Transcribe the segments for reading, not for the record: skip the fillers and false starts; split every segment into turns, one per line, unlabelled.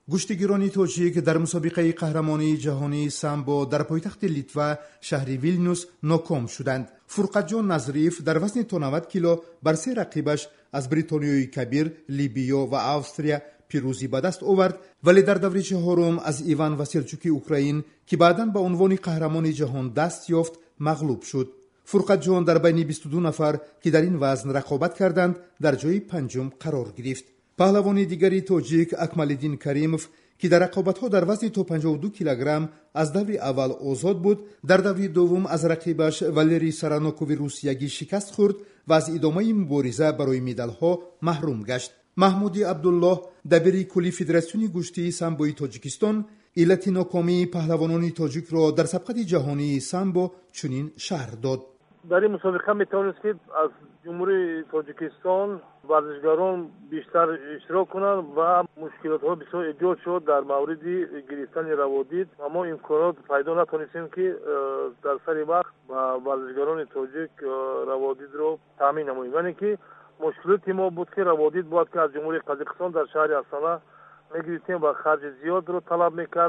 گشتیگیران تاجیک در مسابقه قهرمانی جهانی سامبو در پایتخت لیتوا شهر ویلنیوس ناکام شدند. فرقتجان نظریف در وزن 90 کیلو بر سه رقیبش از بریتانیای کبیر، لیبیا و استرالیا پیروزی به دست آورد، ولی در دوره چهارم از ایوان واسیلچوکی اوکراین که بعداً به عنوان قهرمان جهان دست یافت مغلوب شد. فرقتجان در بین 22 نفر که در این وزن رقابت کردند در جای پنجم قرار گرفت. پهلوان دیگری تاجیک اکمالدین کریموف که در رقابت‌ها در وزن تا 52 کیلوگرم از دور اول آزاد بود، در دور دوم از رقیبش والری سارانوکوف روسیایی شکست خورد و از ادامه مبارزه برای مدال‌ها محروم گشت. محمودی عبدالله دبیر کلی فدراسیون گشتی سامبوی تاجیکستان علت ناکامی پهلوانان تاجیک را در سبقت جهانی سامبو چنین شرح داد.
در این مسابقه میتوانست که از جمهوری تاجیکستان ورزشکاران بیشتر اشتراک کنند و مشکلات ها بسیار ایجاد شد در مورد گرفتن روادید، اما امکانات پیدا نتونستیم که در سری وقت با ورزشکاران تاجیک روادید رو تامین نماییم. یعنی که مشکلات ما بود که روادید باید که از جمهوری قزاقستان در شهر استانا میگرفتیم و خرج زیاد رو طلب میکرد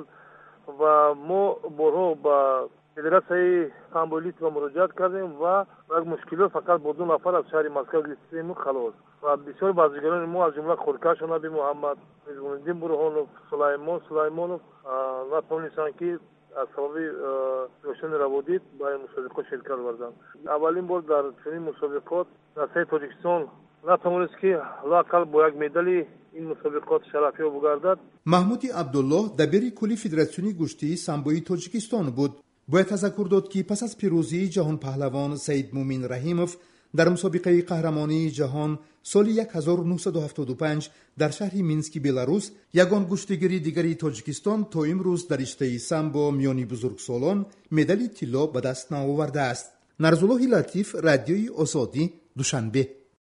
و ما بارها با فدراسیون سامبو لیتوا مراجعت کردیم و مشکلات فقط با 2 نفر از شهر مسکو گرفتیم خلاص. و بسیار بازیگران ما از جمله خورکش نبی محمد، میزباندین برهانوف، سلیمانوف نتوانستند که از سبب داشتن روادید با این مسابقه شرکت کردند. اولین بار در چنین مسابقات نسای تاجیکستان نتوانست که لااقل با یک مدال این مسابقات شرفیاب بگردد.
محمودی عبدالله دبیر کلی فدراسیون گشتی سامبوی تاجیکستان بود. باید تذکر داد که پس از پیروزی جهان پهلوان سید مومین رحیموف در مسابقه قهرمانی جهان سال 1975 در شهر مینسک بلاروس، یگان گشتیگیری دیگری تاجیکستان تا امروز در رشته سامبو میانی بزرگسالان مدال طلا به دست نآورده است. نرزالله لطیف، رادیوی آزادی، دوشنبه.